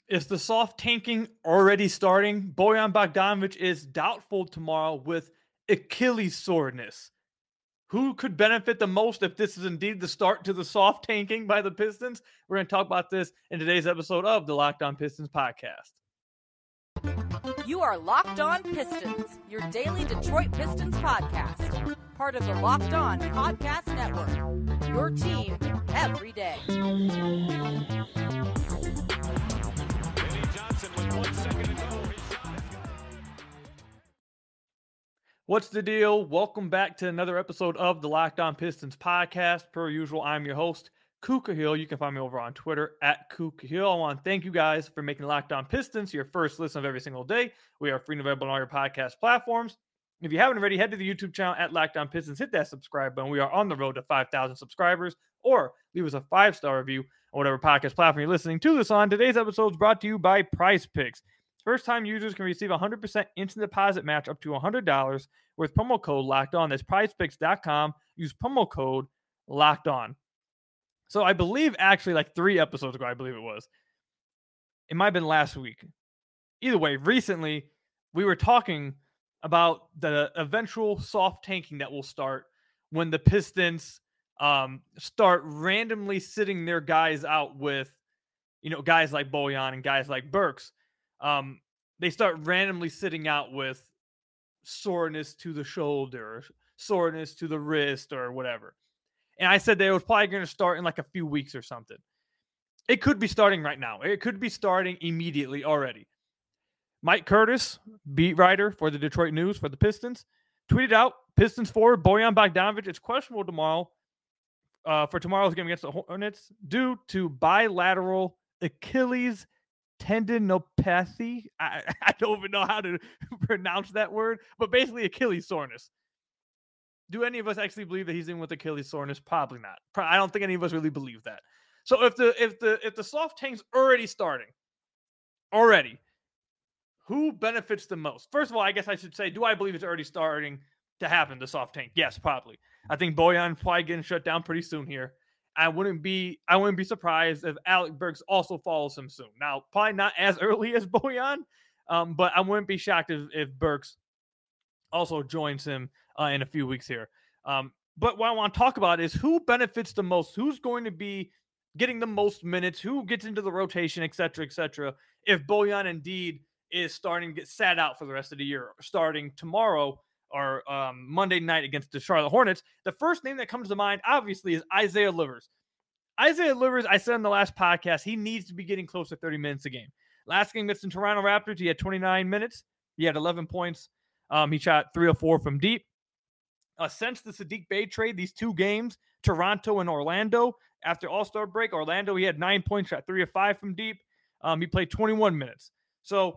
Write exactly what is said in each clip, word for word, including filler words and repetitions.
Is the soft tanking already starting? Bojan Bogdanovic is doubtful tomorrow with Achilles soreness. Who could benefit the most if this is indeed the start to the soft tanking by the Pistons? We're going to talk about this in today's episode of the Locked On Pistons podcast. You are Locked On Pistons, your daily Detroit Pistons podcast. Part of the Locked On Podcast Network. Your team every day. What's the deal? Welcome back to another episode of the Locked On Pistons podcast. Per usual, I'm your host, Kuka Hill. You can find me over on Twitter at Kuka Hill. I want to thank you guys for making Locked On Pistons your first listen of every single day. We are free and available on all your podcast platforms. If you haven't already, head to the YouTube channel at Locked On Pistons. Hit that subscribe button. We are on the road to five thousand subscribers. Or leave us a five-star review on whatever podcast platform you're listening to this on. Today's episode is brought to you by Prize Picks. First-time users can receive a one hundred percent instant deposit match up to one hundred dollars with promo code Locked On. That's prize picks dot com. Use promo code Locked On. So I believe actually like three episodes ago, I believe it was. It might have been last week. Either way, recently we were talking about the eventual soft tanking that will start when the Pistons um, start randomly sitting their guys out with, you know, guys like Bojan and guys like Burks. Um, they start randomly sitting out with soreness to the shoulder, soreness to the wrist, or whatever. And I said they was probably going to start in like a few weeks or something. It could be starting right now. It could be starting immediately already. Mike Curtis, beat writer for the Detroit News for the Pistons, tweeted out, Pistons forward Bojan Bogdanovic is questionable tomorrow uh, for tomorrow's game against the Hornets due to bilateral Achilles tendinopathy. I, I don't even know how to pronounce that word, but basically Achilles soreness. Do any of us actually believe that he's in with Achilles soreness? Probably not. I don't think any of us really believe that. So if the if the if the soft tank's already starting, already, who benefits the most? First of all, I guess I should say, do I believe it's already starting to happen, the soft tank? Yes, probably. I think Bojan's probably getting shut down pretty soon here. I wouldn't be I wouldn't be surprised if Alec Burks also follows him soon. Now, probably not as early as Bojan, um, but I wouldn't be shocked if, if Burks also joins him uh, in a few weeks here. Um, but what I want to talk about is who benefits the most, who's going to be getting the most minutes, who gets into the rotation, et cetera, et cetera, if Bojan indeed is starting to get sat out for the rest of the year, starting tomorrow or um, Monday night against the Charlotte Hornets. The first name that comes to mind, obviously, is Isaiah Livers. Isaiah Livers, I said in the last podcast, he needs to be getting close to thirty minutes a game. Last game against the Toronto Raptors, he had twenty-nine minutes. He had eleven points. Um, he shot three of four from deep. Uh, since the Saddiq Bey trade, these two games, Toronto and Orlando, after All-Star break, Orlando, he had nine points, shot three of five from deep. Um, he played twenty-one minutes. So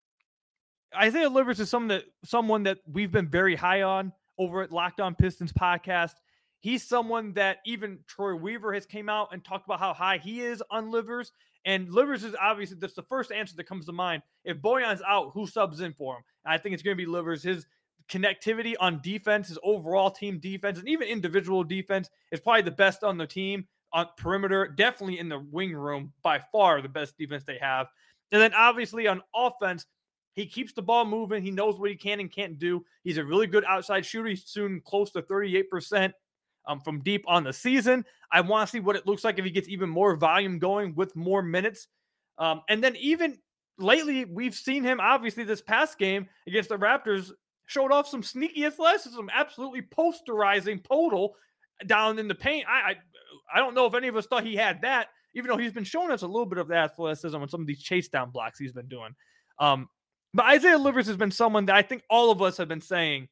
Isaiah Livers is someone that, someone that we've been very high on over at Locked On Pistons podcast. He's someone that even Troy Weaver has came out and talked about how high he is on Livers. And Livers is obviously, that's the first answer that comes to mind. If Bojan's out, who subs in for him? And I think it's going to be Livers. His connectivity on defense, his overall team defense, and even individual defense is probably the best on the team. On perimeter, definitely in the wing room, by far the best defense they have. And then obviously on offense, he keeps the ball moving. He knows what he can and can't do. He's a really good outside shooter. He's soon close to thirty-eight percent um, from deep on the season. I want to see what it looks like if he gets even more volume going with more minutes. Um, and then even lately, we've seen him, obviously, this past game against the Raptors, showed off some sneaky athleticism, absolutely posterizing Podol down in the paint. I, I I don't know if any of us thought he had that, even though he's been showing us a little bit of that athleticism on some of these chase down blocks he's been doing. Um, But Isaiah Livers has been someone that I think all of us have been saying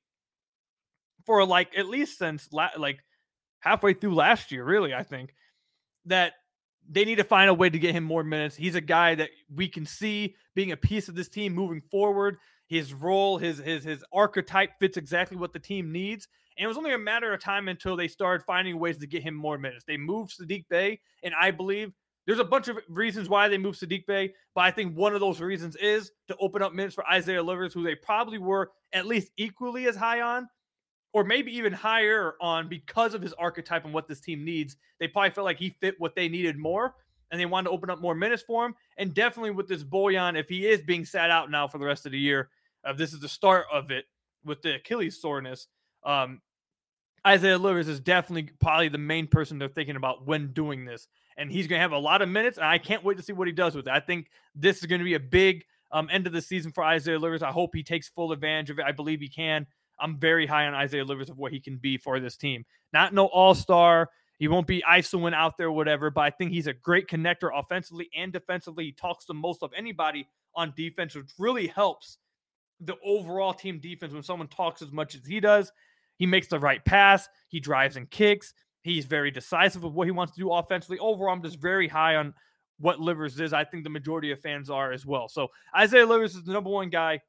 for like at least since la- like halfway through last year, really, I think, that they need to find a way to get him more minutes. He's a guy that we can see being a piece of this team moving forward. His role, his his his archetype fits exactly what the team needs. And it was only a matter of time until they started finding ways to get him more minutes. They moved Saddiq Bey, and I believe there's a bunch of reasons why they moved Saddiq Bey, but I think one of those reasons is to open up minutes for Isaiah Livers, who they probably were at least equally as high on, or maybe even higher on because of his archetype and what this team needs. They probably felt like he fit what they needed more. and they want to open up more minutes for him. And definitely with this Bojan, if he is being sat out now for the rest of the year, uh, this is the start of it with the Achilles soreness. Um, Isaiah Livers is definitely probably the main person they're thinking about when doing this. And he's going to have a lot of minutes, and I can't wait to see what he does with it. I think this is going to be a big um, end of the season for Isaiah Livers. I hope he takes full advantage of it. I believe he can. I'm very high on Isaiah Livers of what he can be for this team. Not no all-star. He won't be ISOing out there, whatever, but I think he's a great connector offensively and defensively. He talks the most of anybody on defense, which really helps the overall team defense when someone talks as much as he does. He makes the right pass. He drives and kicks. He's very decisive of what he wants to do offensively. Overall, I'm just very high on what Livers is. I think the majority of fans are as well. So Isaiah Livers is the number one guy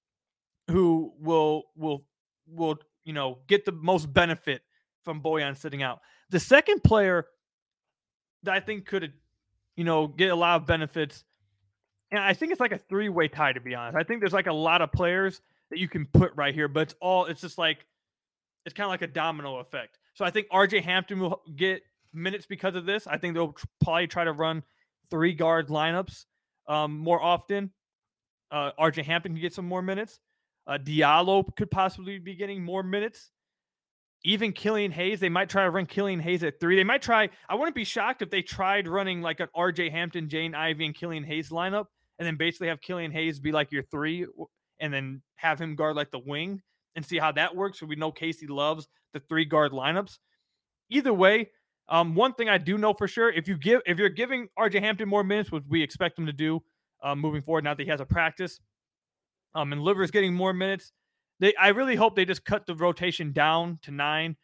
who will will will you know get the most benefit from Bojan sitting out. The second player that I think could you know get a lot of benefits, and I think it's like a three-way tie, to be honest. I think there's like a lot of players that you can put right here, but it's all it's just like it's kind of like a domino effect. So I think R J Hampton will get minutes because of this. I think they'll probably try to run three guard lineups um, more often. Uh, R J Hampton can get some more minutes. Uh, Diallo could possibly be getting more minutes. Even Killian Hayes, they might try to run Killian Hayes at three. They might try. I wouldn't be shocked if they tried running like an R J Hampton, Jaden Ivey, and Killian Hayes lineup, and then basically have Killian Hayes be like your three, and then have him guard like the wing and see how that works. So we know Casey loves the three guard lineups. Either way, um, one thing I do know for sure, if you give if you're giving R J Hampton more minutes, which we expect him to do uh, moving forward, now that he has a practice, um, and Livers getting more minutes, they I really hope they just cut the rotation down to nine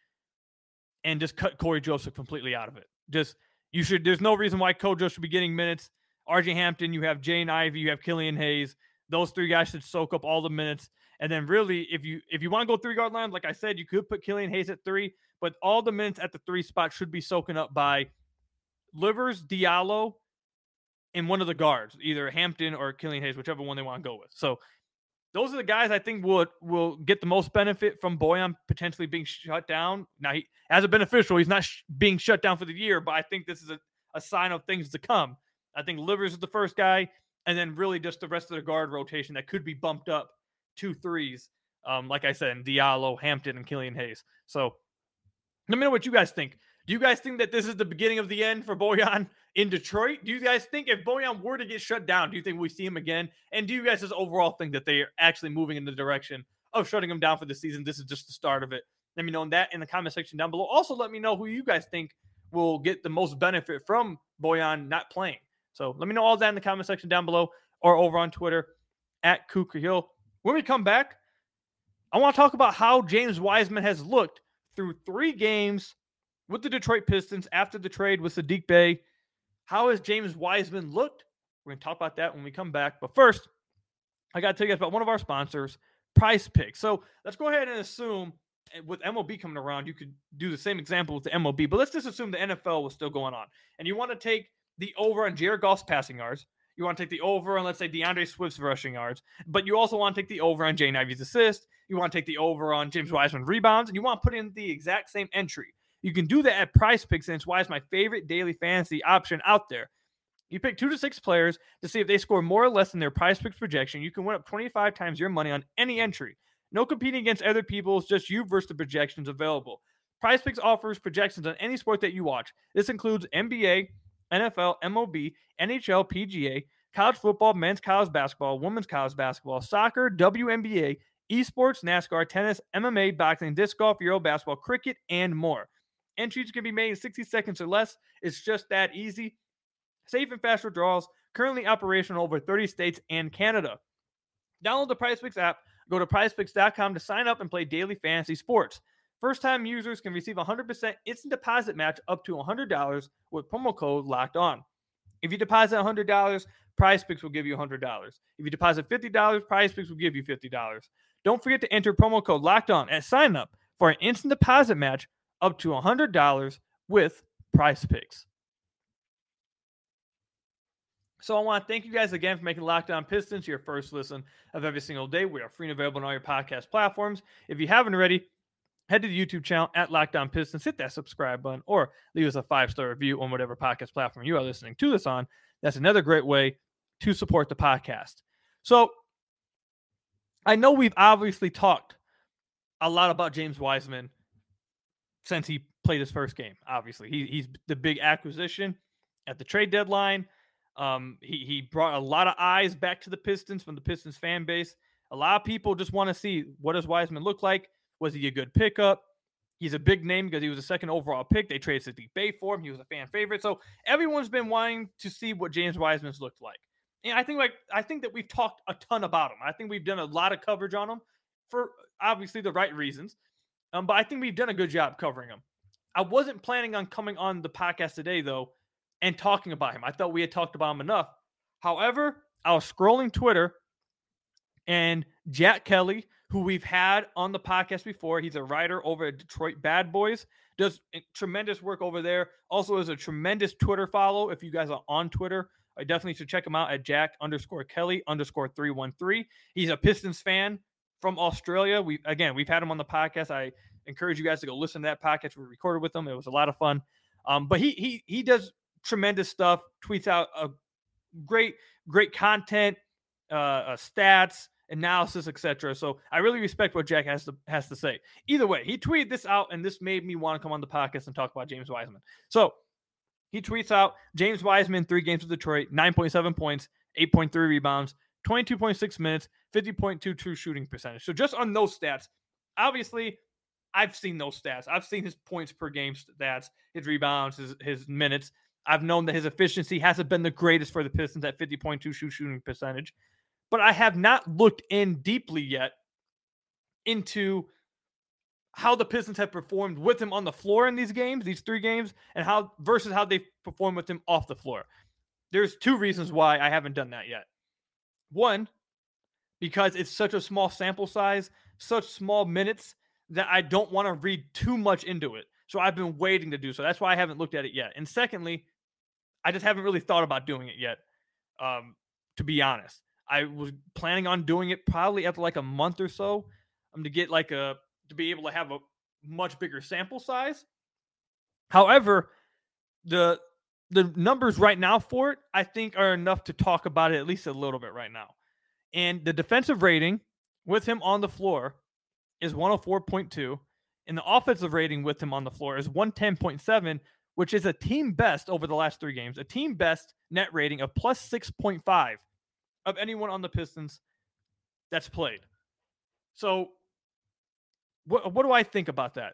and just cut Corey Joseph completely out of it. Just you should. There's no reason why Kojo should be getting minutes. R J Hampton, you have Jaden Ivey, you have Killian Hayes. Those three guys should soak up all the minutes. And then really, if you if you want to go three guard line, like I said, you could put Killian Hayes at three, but all the minutes at the three spot should be soaking up by Livers, Diallo, and one of the guards, either Hampton or Killian Hayes, whichever one they want to go with. So those are the guys I think will will get the most benefit from Bojan potentially being shut down. Now, he, as a beneficial, he's not sh- being shut down for the year, but I think this is a, a sign of things to come. I think Livers is the first guy, and then really just the rest of the guard rotation that could be bumped up two threes, um, like I said, in Diallo, Hampton, and Killian Hayes. So let me know what you guys think. Do you guys think that this is the beginning of the end for Bojan in Detroit? Do you guys think if Bojan were to get shut down, do you think we see him again? And do you guys just overall think that they are actually moving in the direction of shutting him down for the season? This is just the start of it. Let me know that in the comment section down below. Also, let me know who you guys think will get the most benefit from Bojan not playing. So let me know all that in the comment section down below or over on Twitter at Cougar Hill. When we come back, I want to talk about how James Wiseman has looked through three games with the Detroit Pistons after the trade with Saddiq Bey. How has James Wiseman looked? We're going to talk about that when we come back. But first, I got to tell you guys about one of our sponsors, Prize Picks. So let's go ahead and assume with M L B coming around, you could do the same example with the M L B. But let's just assume the N F L was still going on. And you want to take the over on Jared Goff's passing yards. You want to take the over on, let's say, DeAndre Swift's rushing yards. But you also want to take the over on Jaden Ivey's assist. You want to take the over on James Wiseman rebounds. And you want to put in the exact same entry. You can do that at Prize Picks, and it's why it's my favorite daily fantasy option out there. You pick two to six players to see if they score more or less than their Prize Picks projection. You can win up twenty-five times your money on any entry. No competing against other people. It's just you versus the projections available. Prize Picks offers projections on any sport that you watch. This includes N B A, N F L, M L B, N H L, P G A, college football, men's college basketball, women's college basketball, soccer, W N B A, esports, NASCAR, tennis, M M A, boxing, disc golf, Euro basketball, cricket, and more. Entries can be made in sixty seconds or less. It's just that easy. Safe and fast withdrawals. Currently operational over thirty states and Canada. Download the PrizePicks app. Go to prize picks dot com to sign up and play daily fantasy sports. First-time users can receive a one hundred percent instant deposit match up to one hundred dollars with promo code Locked On. If you deposit one hundred dollars, PrizePicks will give you one hundred dollars. If you deposit fifty dollars, PrizePicks will give you fifty dollars. Don't forget to enter promo code Locked On at sign up for an instant deposit match up to one hundred dollars with PrizePicks. So I want to thank you guys again for making Locked On Pistons your first listen of every single day. We are free and available on all your podcast platforms. If you haven't already, head to the YouTube channel at Locked On Pistons, hit that subscribe button, or leave us a five-star review on whatever podcast platform you are listening to this on. That's another great way to support the podcast. So I know we've obviously talked a lot about James Wiseman since he played his first game. Obviously, he, he's the big acquisition at the trade deadline. Um, he, he brought a lot of eyes back to the Pistons from the Pistons fan base. A lot of people just want to see, what does Wiseman look like? Was he a good pickup? He's a big name because he was a second overall pick. They traded Saddiq Bey for him. He was a fan favorite. So everyone's been wanting to see what James Wiseman's looked like. And I think like I think that we've talked a ton about him. I think we've done a lot of coverage on him for obviously the right reasons. Um, but I think we've done a good job covering him. I wasn't planning on coming on the podcast today, though, and talking about him. I thought we had talked about him enough. However, I was scrolling Twitter, and Jack Kelly, who we've had on the podcast before, he's a writer over at Detroit Bad Boys, does tremendous work over there. Also is a tremendous Twitter follow. If you guys are on Twitter, I definitely should check him out at Jack underscore Kelly underscore three one three. He's a Pistons fan from Australia. We again, we've had him on the podcast. I encourage you guys to go listen to that podcast we recorded with him. It was a lot of fun. Um, but he he he does tremendous stuff. Tweets out a great great content, uh, uh, stats, analysis, et cetera. So I really respect what Jack has to has to say. Either way, he tweeted this out, and this made me want to come on the podcast and talk about James Wiseman. So he tweets out, James Wiseman, three games with Detroit, nine point seven points, eight point three rebounds, twenty-two point six minutes, fifty point two true shooting percentage. So just on those stats, obviously, I've seen those stats. I've seen his points per game stats, his rebounds, his, his minutes. I've known that his efficiency hasn't been the greatest for the Pistons at fifty point two true shooting percentage. But I have not looked in deeply yet into how the Pistons have performed with him on the floor in these games, these three games, and how versus how they perform with him off the floor. There's two reasons why I haven't done that yet. One, because it's such a small sample size, such small minutes, that I don't want to read too much into it. So I've been waiting to do so. That's why I haven't looked at it yet. And secondly, I just haven't really thought about doing it yet, um, to be honest. I was planning on doing it probably after like a month or so um, to get like a, to be able to have a much bigger sample size. However, the the numbers right now for it, I think, are enough to talk about it at least a little bit right now. And the defensive rating with him on the floor is one oh four point two, and the offensive rating with him on the floor is one ten point seven, which is a team best over the last three games, a team best net rating of plus six point five of anyone on the Pistons that's played. So what, what do I think about that?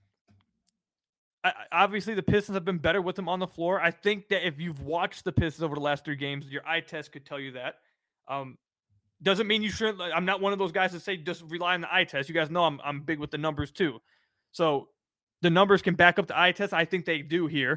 I, obviously, the Pistons have been better with him on the floor. I think that if you've watched the Pistons over the last three games, your eye test could tell you that. Um, doesn't mean you shouldn't. I'm not one of those guys that say just rely on the eye test. You guys know I'm I'm big with the numbers too. So the numbers can back up the eye test. I think they do here.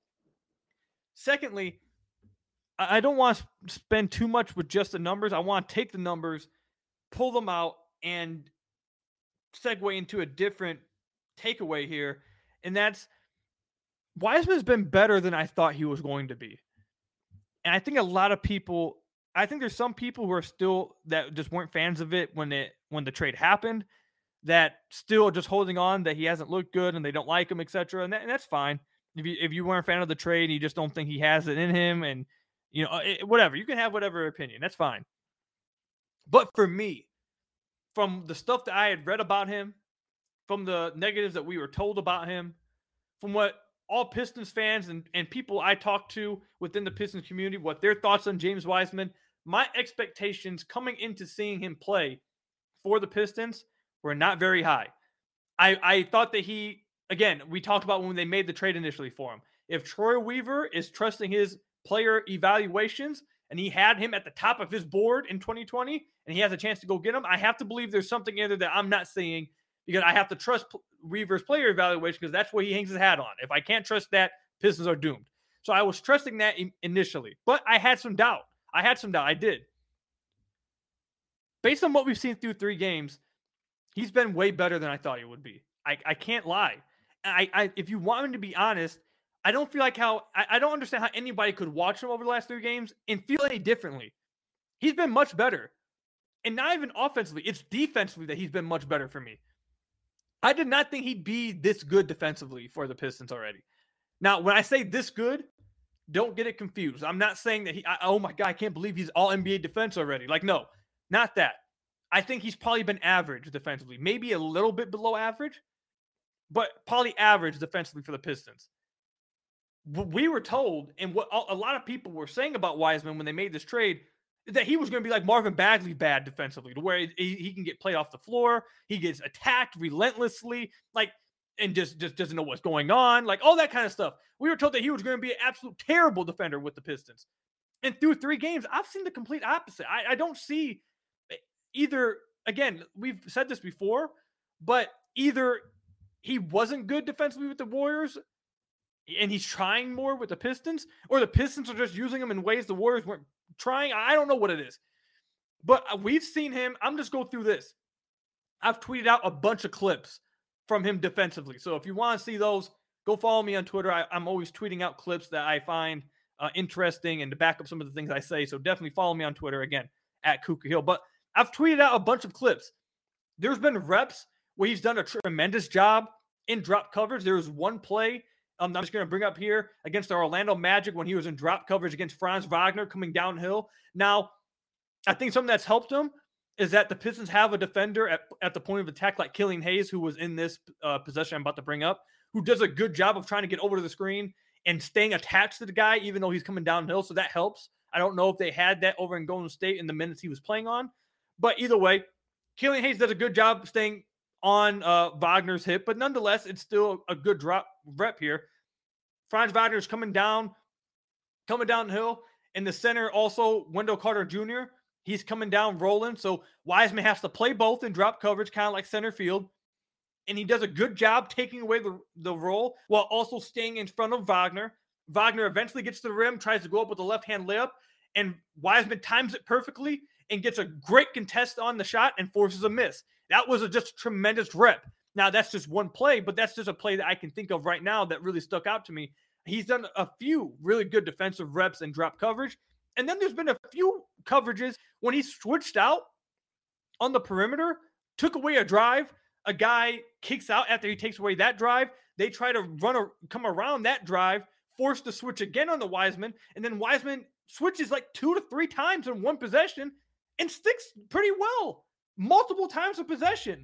Secondly, I don't want to spend too much with just the numbers. I want to take the numbers, pull them out, and segue into a different takeaway here. And that's Wiseman's been better than I thought he was going to be. And I think a lot of people, I think there's some people who are still, that just weren't fans of it when it when the trade happened, that still just holding on that he hasn't looked good and they don't like him, et cetera. And, that, and that's fine. If you if you weren't a fan of the trade and you just don't think he has it in him, and you know, it, whatever, you can have whatever opinion. That's fine. But for me, from the stuff that I had read about him, from the negatives that we were told about him, from what all Pistons fans and, and people I talked to within the Pistons community, what their thoughts on James Wiseman, my expectations coming into seeing him play for the Pistons were not very high. I, I thought that he, again, we talked about when they made the trade initially for him. If Troy Weaver is trusting his player evaluations and he had him at the top of his board in twenty twenty and he has a chance to go get him, I have to believe there's something in there that I'm not seeing, because I have to trust Weaver's player evaluation because that's what he hangs his hat on. If I can't trust that, Pistons are doomed. So I was trusting that in- initially, but I had some doubt. I had some doubt. I did. Based on what we've seen through three games, he's been way better than I thought he would be. I, I can't lie. I, I if you want me to be honest, I don't feel like how I, I don't understand how anybody could watch him over the last three games and feel any differently. He's been much better. And not even offensively, it's defensively that he's been much better for me. I did not think he'd be this good defensively for the Pistons already. Now, when I say this good, don't get it confused. I'm not saying that he, I, oh my God, I can't believe he's all N B A defense already. Like, no, not that. I think he's probably been average defensively, maybe a little bit below average, but probably average defensively for the Pistons. We were told, and what a lot of people were saying about Wiseman when they made this trade, that he was going to be like Marvin Bagley bad defensively, to where he, he can get played off the floor, he gets attacked relentlessly, like, and just, just doesn't know what's going on, like all that kind of stuff. We were told that he was going to be an absolute terrible defender with the Pistons. And through three games, I've seen the complete opposite. I, I don't see either, again, we've said this before, but either he wasn't good defensively with the Warriors and he's trying more with the Pistons, or the Pistons are just using him in ways the Warriors weren't trying. I don't know what it is. But we've seen him. I'm just going through this. I've tweeted out a bunch of clips from him defensively. So if you want to see those, go follow me on Twitter. I, I'm always tweeting out clips that I find uh, interesting and to back up some of the things I say. So definitely follow me on Twitter, again, at Kuka Hill. But I've tweeted out a bunch of clips. There's been reps where he's done a tremendous job in drop coverage. There was one play Um, I'm just going to bring up here against the Orlando Magic when he was in drop coverage against Franz Wagner coming downhill. Now, I think something that's helped him is that the Pistons have a defender at, at the point of attack like Killian Hayes, who was in this uh, possession I'm about to bring up, who does a good job of trying to get over to the screen and staying attached to the guy even though he's coming downhill, so that helps. I don't know if they had that over in Golden State in the minutes he was playing on. But either way, Killian Hayes does a good job staying on uh, Wagner's hip, but nonetheless, it's still a good drop rep here. Franz Wagner's coming down, coming downhill. In the center, also, Wendell Carter Junior He's coming down, rolling. So Wiseman has to play both in drop coverage, kind of like center field. And he does a good job taking away the, the roll while also staying in front of Wagner. Wagner eventually gets to the rim, tries to go up with a left-hand layup, and Wiseman times it perfectly and gets a great contest on the shot and forces a miss. That was a just tremendous rep. Now, that's just one play, but that's just a play that I can think of right now that really stuck out to me. He's done a few really good defensive reps and drop coverage. And then there's been a few coverages when he switched out on the perimeter, took away a drive. A guy kicks out after he takes away that drive. They try to run or come around that drive, force the switch again on the Wiseman. And then Wiseman switches like two to three times in one possession and sticks pretty well multiple times of possession.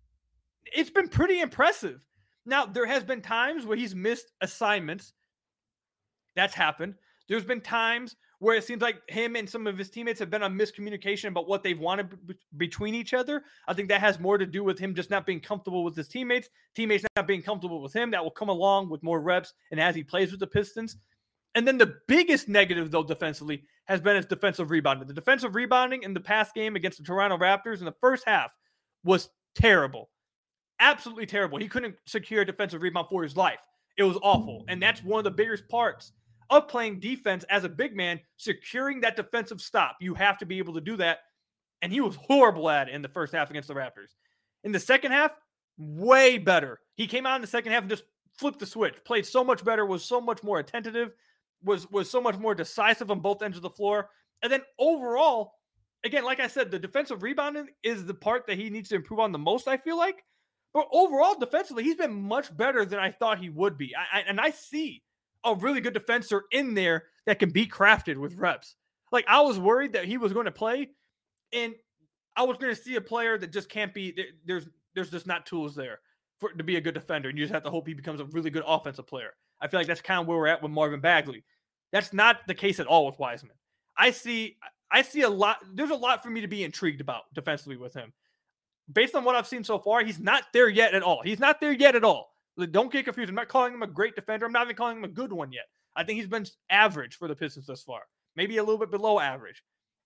It's been pretty impressive. Now, there has been times where he's missed assignments. That's happened. There's been times where it seems like him and some of his teammates have been on miscommunication about what they've wanted b- between each other. I think that has more to do with him just not being comfortable with his teammates, teammates not being comfortable with him. That will come along with more reps and as he plays with the Pistons. And then the biggest negative, though, defensively, has been his defensive rebounding. The defensive rebounding in the past game against the Toronto Raptors in the first half was terrible. Absolutely terrible. He couldn't secure a defensive rebound for his life. It was awful. And that's one of the biggest parts of playing defense as a big man, securing that defensive stop. You have to be able to do that. And he was horrible at it in the first half against the Raptors. In the second half, way better. He came out in the second half and just flipped the switch, played so much better, was so much more attentive, was, was so much more decisive on both ends of the floor. And then overall, again, like I said, the defensive rebounding is the part that he needs to improve on the most, I feel like. But overall, defensively, he's been much better than I thought he would be. I, I, and I see a really good defender in there that can be crafted with reps. Like, I was worried that he was going to play, and I was going to see a player that just can't be, there's there's just not tools there for to be a good defender, and you just have to hope he becomes a really good offensive player. I feel like that's kind of where we're at with Marvin Bagley. That's not the case at all with Wiseman. I see, I see a lot, there's a lot for me to be intrigued about defensively with him. Based on what I've seen so far, he's not there yet at all. He's not there yet at all. Don't get confused. I'm not calling him a great defender. I'm not even calling him a good one yet. I think he's been average for the Pistons thus far. Maybe a little bit below average.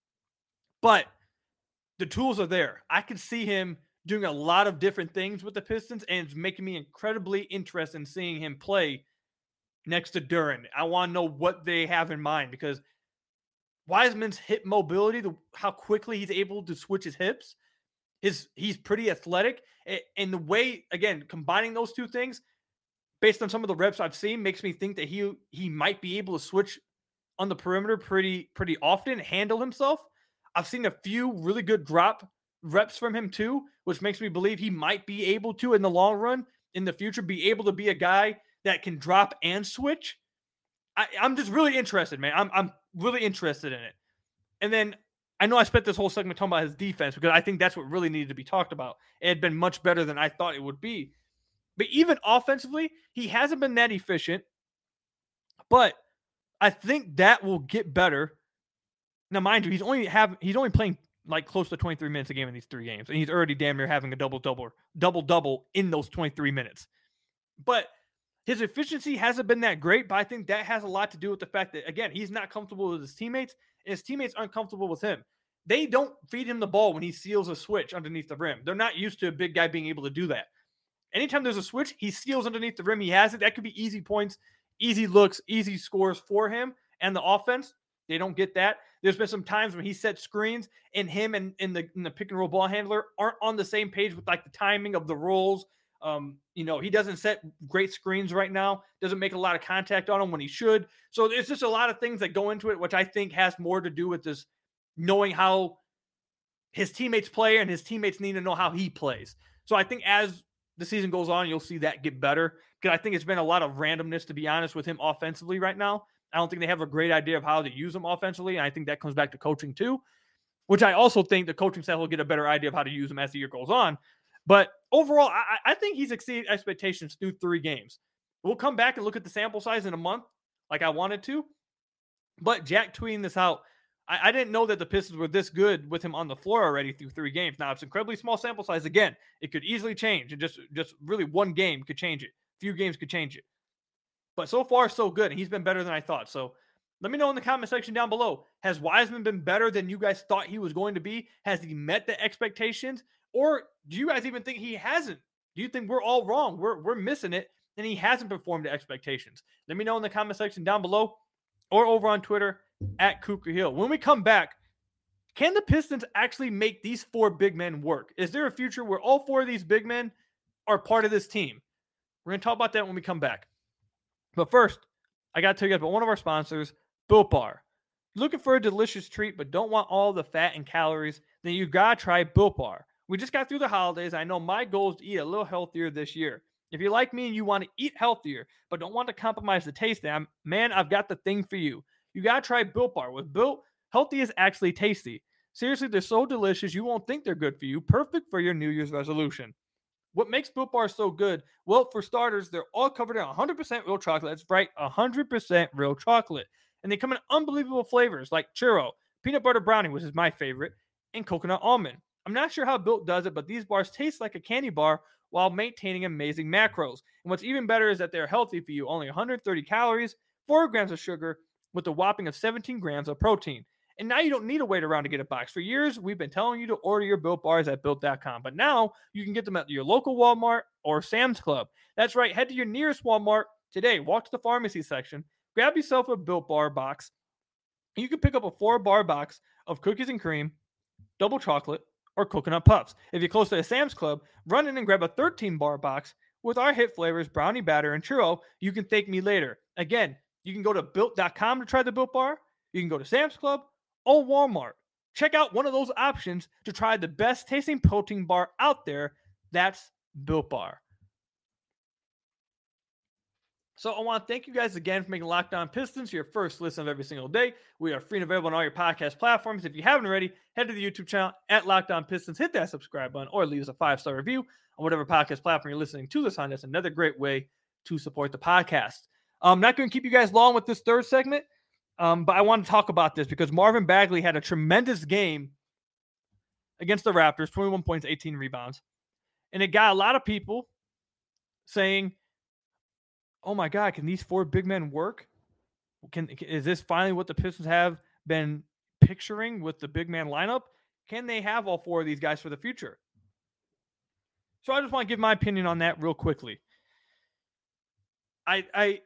But the tools are there. I can see him doing a lot of different things with the Pistons, and it's making me incredibly interested in seeing him play next to Duren. I want to know what they have in mind, because Wiseman's hip mobility, the, how quickly he's able to switch his hips, His he's pretty athletic, and the way, again, combining those two things, based on some of the reps I've seen, makes me think that he he might be able to switch on the perimeter pretty pretty often, handle himself. I've seen a few really good drop reps from him too, which makes me believe he might be able to, in the long run, in the future, be able to be a guy that can drop and switch. I, I'm just really interested, man. I'm I'm really interested in it. And then I know I spent this whole segment talking about his defense because I think that's what really needed to be talked about. It had been much better than I thought it would be. But even offensively, he hasn't been that efficient. But I think that will get better. Now, mind you, he's only have he's only playing like close to twenty-three minutes a game in these three games, and he's already damn near having a double double double double in those twenty-three minutes. But his efficiency hasn't been that great. But I think that has a lot to do with the fact that, again, he's not comfortable with his teammates, and his teammates aren't comfortable with him. They don't feed him the ball when he seals a switch underneath the rim. They're not used to a big guy being able to do that. Anytime there's a switch, he seals underneath the rim. He has it. That could be easy points, easy looks, easy scores for him and the offense. They don't get that. There's been some times when he set screens and him and, and, the, and the pick and roll ball handler aren't on the same page with like the timing of the rolls. Um, you know, he doesn't set great screens right now, doesn't make a lot of contact on them when he should. So it's just a lot of things that go into it, which I think has more to do with this knowing how his teammates play, and his teammates need to know how he plays. So I think as the season goes on, you'll see that get better, because I think it's been a lot of randomness, to be honest, with him offensively right now. I don't think they have a great idea of how to use him offensively, and I think that comes back to coaching too, which I also think the coaching staff will get a better idea of how to use him as the year goes on. But overall, I, I think he's exceeded expectations through three games. We'll come back and look at the sample size in a month like I wanted to, but Jack tweeting this out, I, I didn't know that the Pistons were this good with him on the floor already through three games. Now, it's incredibly small sample size. Again, it could easily change, and just, just really one game could change it. A few games could change it. But so far, so good, and he's been better than I thought. So let me know in the comment section down below. Has Wiseman been better than you guys thought he was going to be? Has he met the expectations? Or do you guys even think he hasn't? Do you think we're all wrong? We're, we're missing it, and he hasn't performed to expectations? Let me know in the comment section down below or over on Twitter at Cougar Hill. When we come back, can the Pistons actually make these four big men work? Is there a future where all four of these big men are part of this team? We're going to talk about that when we come back. But first, I got to tell you guys about one of our sponsors, Built Bar. Looking for a delicious treat but don't want all the fat and calories? Then you got to try Built Bar. We just got through the holidays. I know my goal is to eat a little healthier this year. If you're like me and you want to eat healthier but don't want to compromise the taste, then man, I've got the thing for you. You got to try Built Bar. With Built, healthy is actually tasty. Seriously, they're so delicious you won't think they're good for you. Perfect for your New Year's resolution. What makes Built Bar so good? Well, for starters, they're all covered in one hundred percent real chocolate. That's right, one hundred percent real chocolate. And they come in unbelievable flavors like churro, peanut butter brownie, which is my favorite, and coconut almond. I'm not sure how Built does it, but these bars taste like a candy bar while maintaining amazing macros. And what's even better is that they're healthy for you. Only one hundred thirty calories, four grams of sugar, with a whopping of seventeen grams of protein. And now you don't need to wait around to get a box. For years, we've been telling you to order your Built Bars at Built dot com. But now you can get them at your local Walmart or Sam's Club. That's right. Head to your nearest Walmart today. Walk to the pharmacy section. Grab yourself a Built Bar box. You can pick up a four-bar box of cookies and cream, double chocolate, or coconut puffs. If you're close to a Sam's Club, run in and grab a thirteen-bar box with our hit flavors, brownie batter, and churro. You can thank me later. Again, you can go to Built dot com to try the Built Bar. You can go to Sam's Club or Walmart. Check out one of those options to try the best tasting protein bar out there. That's Built Bar. So I want to thank you guys again for making Locked On Pistons your first listen of every single day. We are free and available on all your podcast platforms. If you haven't already, head to the YouTube channel at Locked On Pistons, hit that subscribe button, or leave us a five-star review on whatever podcast platform you're listening to this on. That's another great way to support the podcast. I'm not going to keep you guys long with this third segment, um, but I want to talk about this because Marvin Bagley had a tremendous game against the Raptors, twenty-one points, eighteen rebounds. And it got a lot of people saying, oh my God, can these four big men work? Can is this finally what the Pistons have been picturing with the big man lineup? Can they have all four of these guys for the future? So I just want to give my opinion on that real quickly. I I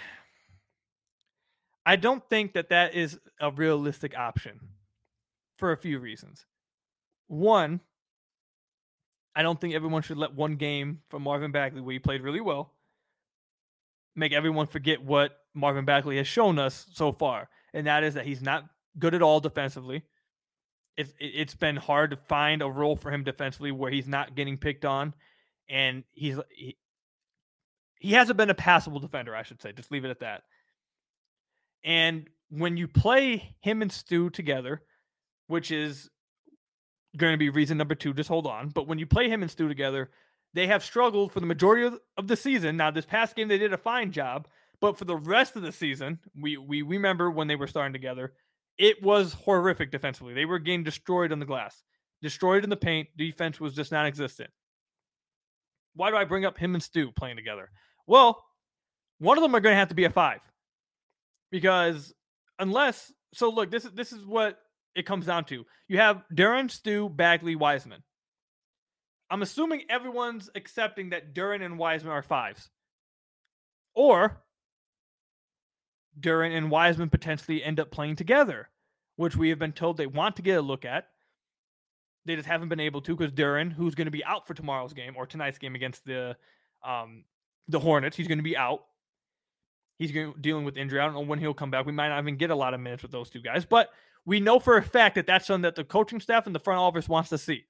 I don't think that that is a realistic option for a few reasons. One, I don't think everyone should let one game from Marvin Bagley, where he played really well, make everyone forget what Marvin Bagley has shown us so far. And that is that he's not good at all defensively. it's it's been hard to find a role for him defensively where he's not getting picked on, and he's he, he hasn't been a passable defender, I should say. Just leave it at that. And when you play him and Stu together, which is going to be reason number two, just hold on. But when you play him and Stu together, they have struggled for the majority of, of the season. Now, this past game, they did a fine job. But for the rest of the season, we, we we remember when they were starting together, it was horrific defensively. They were getting destroyed on the glass, destroyed in the paint. Defense was just non-existent. Why do I bring up him and Stu playing together? Well, one of them are going to have to be a five. Because unless, so look, this is this is what it comes down to. You have Duren, Stu, Bagley, Wiseman. I'm assuming everyone's accepting that Duren and Wiseman are fives. Or Duren and Wiseman potentially end up playing together, which we have been told they want to get a look at. They just haven't been able to because Duren, who's going to be out for tomorrow's game or tonight's game against the um, the Hornets, he's going to be out. He's going to, dealing with injury. I don't know when he'll come back. We might not even get a lot of minutes with those two guys, but we know for a fact that that's something that the coaching staff and the front office wants to see.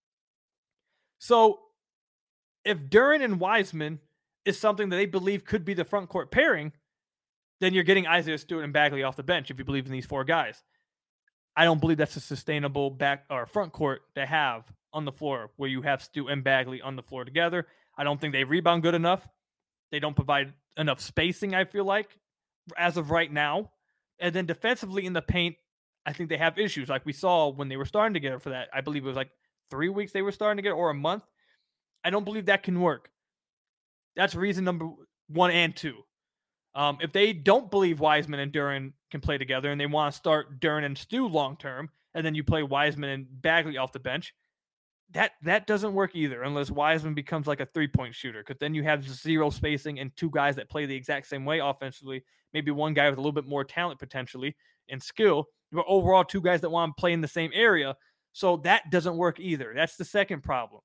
So if Duren and Wiseman is something that they believe could be the front court pairing, then you're getting Isaiah Stewart and Bagley off the bench if you believe in these four guys. I don't believe that's a sustainable back or front court to have on the floor where you have Stu and Bagley on the floor together. I don't think they rebound good enough. They don't provide enough spacing, I feel like, as of right now. And then defensively in the paint, I think they have issues like we saw when they were starting together for that. I believe it was like three weeks they were starting together or a month. I don't believe that can work. That's reason number one and two. Um, if they don't believe Wiseman and Duren can play together and they want to start Duren and Stu long-term, and then you play Wiseman and Bagley off the bench, that that doesn't work either unless Wiseman becomes like a three-point shooter, because then you have zero spacing and two guys that play the exact same way offensively, maybe one guy with a little bit more talent potentially and skill, but overall two guys that want to play in the same area. So that doesn't work either. That's the second problem.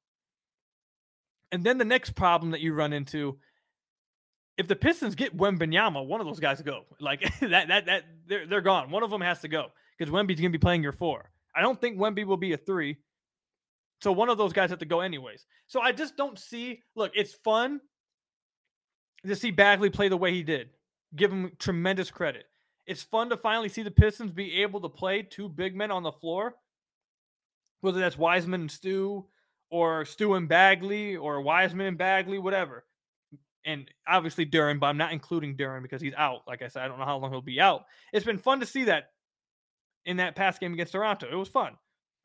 And then the next problem that you run into, if the Pistons get Wembanyama, one of those guys go. Like that, that, that they're they're gone. One of them has to go because Wemby's gonna be playing your four. I don't think Wemby will be a three, so one of those guys have to go anyways. So I just don't see. Look, it's fun to see Bagley play the way he did. Give him tremendous credit. It's fun to finally see the Pistons be able to play two big men on the floor, whether that's Wiseman and Stu, or Stu and Bagley, or Wiseman and Bagley, whatever. And obviously Duren, but I'm not including Duren because he's out. Like I said, I don't know how long he'll be out. It's been fun to see that in that past game against Toronto. It was fun.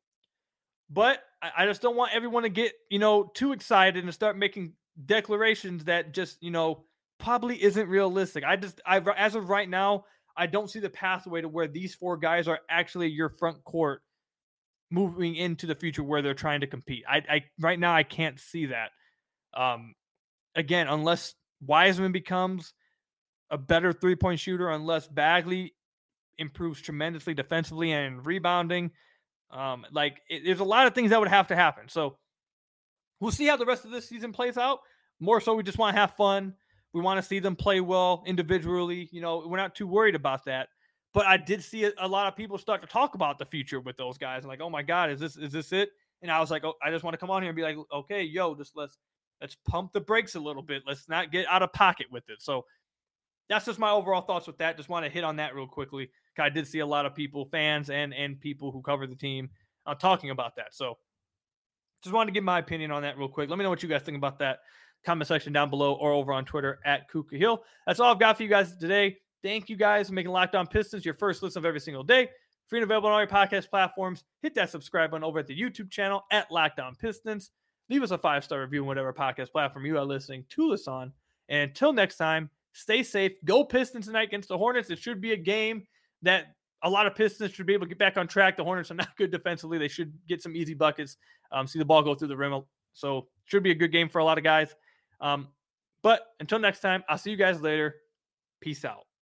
But I just don't want everyone to get, you know, too excited and start making declarations that just, you know, probably isn't realistic. I just, I as of right now, I don't see the pathway to where these four guys are actually your front court moving into the future where they're trying to compete. I, I right now, I can't see that. Um, Again, unless Wiseman becomes a better three-point shooter, unless Bagley improves tremendously defensively and rebounding, um, like it, there's a lot of things that would have to happen. So we'll see how the rest of this season plays out. More so, we just want to have fun. We want to see them play well individually. You know, we're not too worried about that. But I did see a, a lot of people start to talk about the future with those guys. Like, oh my God, is this is this it? And I was like, oh, I just want to come on here and be like, okay, yo, just let's. Let's pump the brakes a little bit. Let's not get out of pocket with it. So that's just my overall thoughts with that. Just want to hit on that real quickly. I did see a lot of people, fans and, and people who cover the team uh, talking about that. So just wanted to give my opinion on that real quick. Let me know what you guys think about that. Comment section down below or over on Twitter at Kuka Hill. That's all I've got for you guys today. Thank you guys for making Locked On Pistons your first listen of every single day. Free and available on all your podcast platforms. Hit that subscribe button over at the YouTube channel at Locked On Pistons. Leave us a five-star review on whatever podcast platform you are listening to this on. And until next time, stay safe. Go Pistons tonight against the Hornets. It should be a game that a lot of Pistons should be able to get back on track. The Hornets are not good defensively. They should get some easy buckets, um, see the ball go through the rim. So should be a good game for a lot of guys. Um, but until next time, I'll see you guys later. Peace out.